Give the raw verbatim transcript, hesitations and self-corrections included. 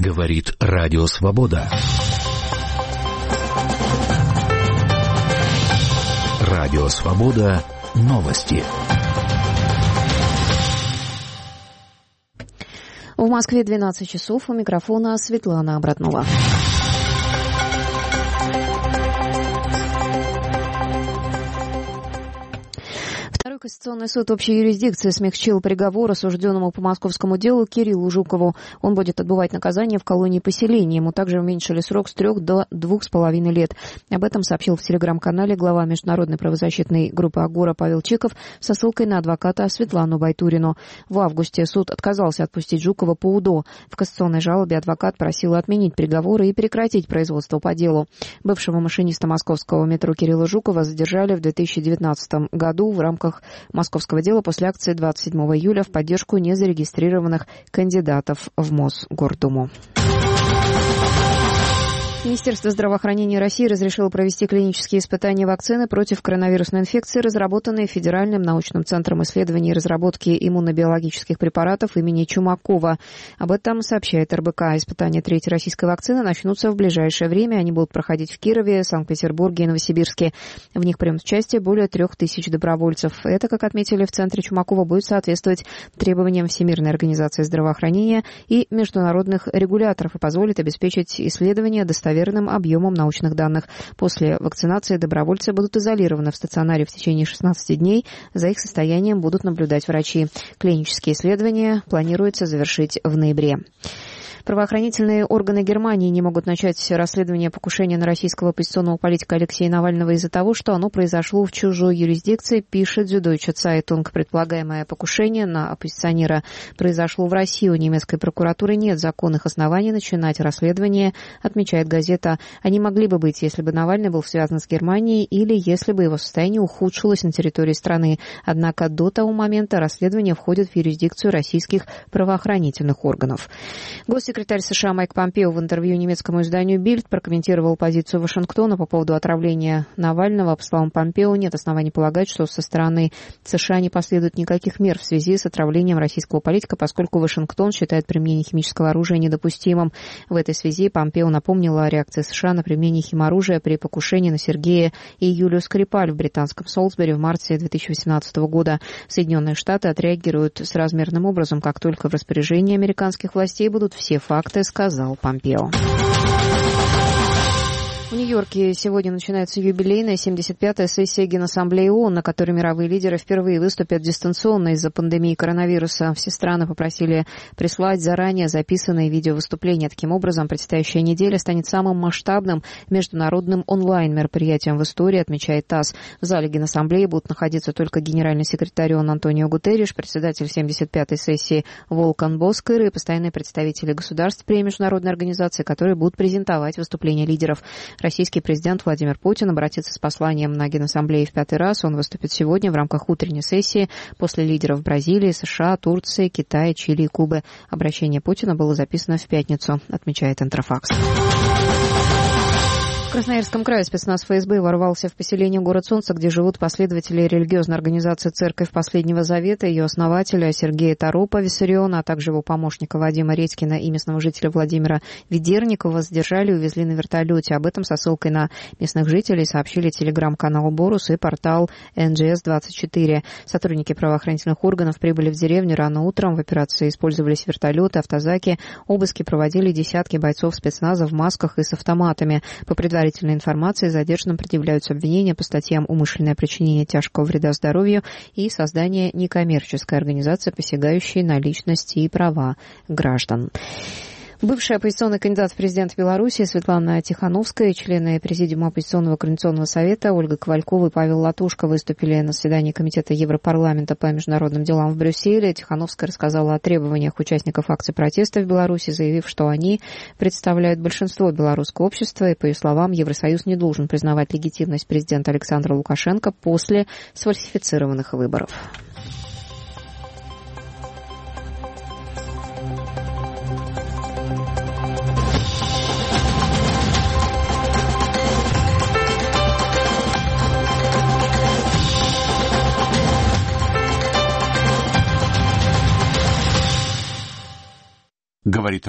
Говорит Радио Свобода. Радио Свобода. Новости. В Москве двенадцать часов. У микрофона Светлана Обратнова. Конституционный суд общей юрисдикции смягчил приговор осужденному по московскому делу Кириллу Жукову. Он будет отбывать наказание в колонии поселения. Ему также уменьшили срок с трех до двух с половиной лет. Об этом сообщил в телеграм-канале глава международной правозащитной группы «Агора» Павел Чиков со ссылкой на адвоката Светлану Байтурину. В августе суд отказался отпустить Жукова по УДО. В кассационной жалобе адвокат просил отменить приговоры и прекратить производство по делу. Бывшего машиниста московского метро Кирилла Жукова задержали в две тысячи девятнадцатом году в рамках московского дела после акции двадцать седьмого июля в поддержку незарегистрированных кандидатов в Мосгордуму. Министерство здравоохранения России разрешило провести клинические испытания вакцины против коронавирусной инфекции, разработанной Федеральным научным центром исследований и разработки иммунобиологических препаратов имени Чумакова. Об этом сообщает эр бэ ка. Испытания третьей российской вакцины начнутся в ближайшее время. Они будут проходить в Кирове, Санкт-Петербурге и Новосибирске. В них примут участие более трех тысяч добровольцев. Это, как отметили в центре Чумакова, будет соответствовать требованиям Всемирной организации здравоохранения и международных регуляторов и позволит обеспечить исследования достоверности достоверным объемом научных данных. После вакцинации добровольцы будут изолированы в стационаре в течение шестнадцати дней. За их состоянием будут наблюдать врачи. Клинические исследования планируется завершить в ноябре. Правоохранительные органы Германии не могут начать расследование покушения на российского оппозиционного политика Алексея Навального из-за того, что оно произошло в чужой юрисдикции, пишет Süddeutsche Zeitung. Предполагаемое покушение на оппозиционера произошло в России. У немецкой прокуратуры нет законных оснований начинать расследование, отмечает газета. Они могли бы быть, если бы Навальный был связан с Германией или если бы его состояние ухудшилось на территории страны. Однако до того момента расследование входит в юрисдикцию российских правоохранительных органов. Госсекретарь США Майк Помпео в интервью немецкому изданию «Бильд» прокомментировал позицию Вашингтона по поводу отравления Навального. По словам Помпео, нет оснований полагать, что со стороны США не последует никаких мер в связи с отравлением российского политика, поскольку Вашингтон считает применение химического оружия недопустимым. В этой связи Помпео напомнил о реакции США на применение химоружия при покушении на Сергея и Юлию Скрипаль в британском Солсбери в марте две тысячи восемнадцатого года. Соединенные Штаты отреагируют соразмерным образом, как только в распоряжении американских властей будут все факты, сказал Помпео. В Нью-Йорке сегодня начинается юбилейная семьдесят пятая сессия Генассамблеи ООН, на которой мировые лидеры впервые выступят дистанционно из-за пандемии коронавируса. Все страны попросили прислать заранее записанные видеовыступления. Таким образом, предстоящая неделя станет самым масштабным международным онлайн-мероприятием в истории, отмечает ТАСС. В зале Генассамблеи будут находиться только генеральный секретарь ООН Антонио Гутерриш, председатель семьдесят пятой сессии Волкан Боскер и постоянные представители государств при международной организации, которые будут презентовать выступления лидеров. Российский президент Владимир Путин обратится с посланием на Генассамблее в пятый раз. Он выступит сегодня в рамках утренней сессии после лидеров Бразилии, США, Турции, Китая, Чили и Кубы. Обращение Путина было записано в пятницу, отмечает Интерфакс. В Красноярском крае спецназ эф эс бэ ворвался в поселение город Солнца, где живут последователи религиозной организации «Церковь Последнего Завета», ее основателя Сергея Торопа Виссариона, а также его помощника Вадима Редькина и местного жителя Владимира Ведерникова задержали и увезли на вертолете. Об этом со ссылкой на местных жителей сообщили телеграм-канал «Борус» и портал эн джи эс двадцать четыре. Сотрудники правоохранительных органов прибыли в деревню рано утром. В операции использовались вертолеты, автозаки. Обыски проводили десятки бойцов спецназа в масках и с автоматами. По предварительной информации задержанным предъявляются обвинения по статьям «Умышленное причинение тяжкого вреда здоровью» и «Создание некоммерческой организации, посягающей на личности и права граждан». Бывший оппозиционный кандидат в президент Беларуси Светлана Тихановская и члены Президиума оппозиционного координационного совета Ольга Ковалькова и Павел Латушко выступили на заседании Комитета Европарламента по международным делам в Брюсселе. Тихановская рассказала о требованиях участников акций протеста в Беларуси, заявив, что они представляют большинство белорусского общества, и, по ее словам, Евросоюз не должен признавать легитимность президента Александра Лукашенко после сфальсифицированных выборов. Говорит